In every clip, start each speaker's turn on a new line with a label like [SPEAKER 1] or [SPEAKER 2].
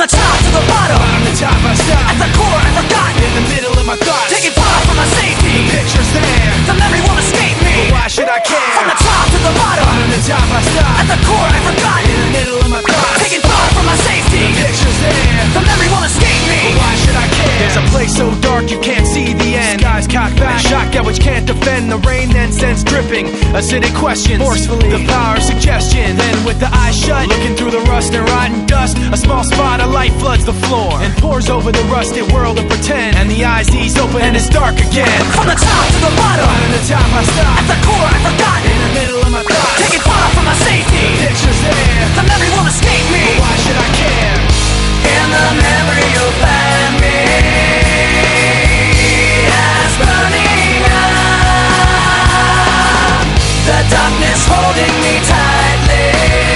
[SPEAKER 1] the top to the bottom,
[SPEAKER 2] bottom to top I stop.
[SPEAKER 1] at the core I've forgotten,
[SPEAKER 2] In the middle of my thoughts,
[SPEAKER 1] taking far from my safety.
[SPEAKER 2] the picture's there,
[SPEAKER 1] The memory won't escape me.
[SPEAKER 2] but why should I care?
[SPEAKER 1] From the top to the bottom,
[SPEAKER 2] Bottom to top I stop.
[SPEAKER 1] at the core I've forgotten,
[SPEAKER 2] In the middle of my thoughts,
[SPEAKER 1] taking far from my safety.
[SPEAKER 2] the picture's there,
[SPEAKER 1] The memory won't escape
[SPEAKER 2] but
[SPEAKER 1] me.
[SPEAKER 2] why should I care? There's a place so dark you can't see the end. Skies cocked back, shotgun which can't defend. The rain then sends dripping, acidic questions forcefully. The power of suggestion. Then with the eyes shut, looking through the rust and rotten dust, a small spot of light floods the floor and pours over the rusted world of pretend. And the eyes ease open and it's dark again.
[SPEAKER 1] From the top to the bottom,
[SPEAKER 2] Bottom to top I stop.
[SPEAKER 1] at the core I've forgotten,
[SPEAKER 2] In the middle of my thoughts,
[SPEAKER 1] taking far from my safety.
[SPEAKER 2] the picture's there,
[SPEAKER 1] The memory won't escape me.
[SPEAKER 2] but why should I care?
[SPEAKER 1] In the memory you'll find me as burning up, the darkness holding me tightly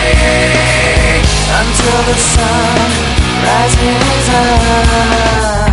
[SPEAKER 1] until the sun rises up.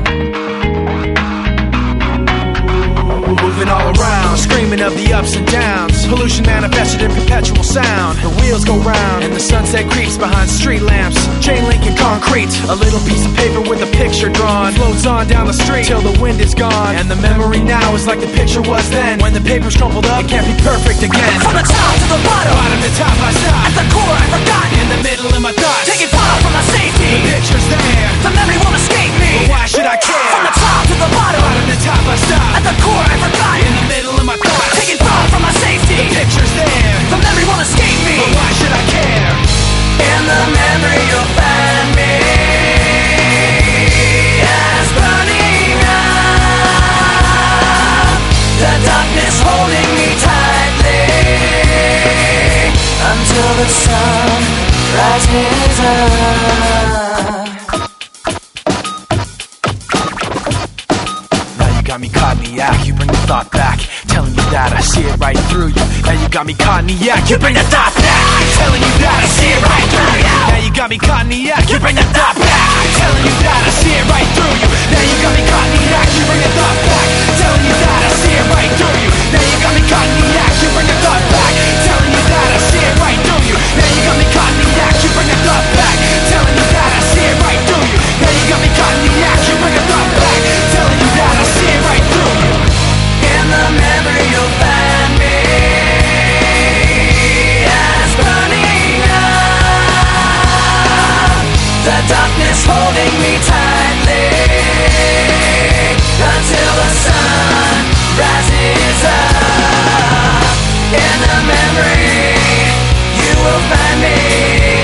[SPEAKER 2] Moving all around, screaming of the ups and downs. Pollution manifested in perpetual sound. The wheels go round, and the sunset creeps behind street lamps. Chain link and concrete, a little piece of paper with a picture drawn floats on down the street till the wind is gone. And the memory now is like the picture was then. When the paper's crumpled up, it can't be perfect again.
[SPEAKER 1] From the top to the bottom,
[SPEAKER 2] Bottom to top I stop.
[SPEAKER 1] at the core I've forgotten,
[SPEAKER 2] In the middle of my thoughts,
[SPEAKER 1] taking far from my
[SPEAKER 2] the
[SPEAKER 1] safety.
[SPEAKER 2] picture's there,
[SPEAKER 1] The memory won't escape me.
[SPEAKER 2] but why should I care?
[SPEAKER 1] From the top to the bottom,
[SPEAKER 2] Bottom to top I stop.
[SPEAKER 1] at the core I've forgotten,
[SPEAKER 2] In the middle of my thoughts,
[SPEAKER 1] taking far from my safety.
[SPEAKER 2] the picture's there,
[SPEAKER 1] The memory won't escape me.
[SPEAKER 2] but why should I care?
[SPEAKER 1] In the memory you'll find me as burning up, the darkness holding me tightly until the sun rises up.
[SPEAKER 2] Now you got me caught in the act, you bring the thought back, telling you that I see it right through you. Now you got me caught in the act, you bring the thought back, telling you that I see it right through you. Now you got me caught in the act, you bring the thought back, telling you that I see it right through you. Now you got me caught in the act, you bring the thought back, telling you that I see it right through you. Now you got me caught in the act, you bring the thought back, telling you that I see it right through you. Now you got me caught in the act, you bring the thought back, telling you that I see it right through you. Now you got me caught in the act, you bring the thought back, telling you that I see it right through you.
[SPEAKER 1] In the memory you'll find me as burning up, the darkness holding me tightly until the sun rises up. In the memory you will find me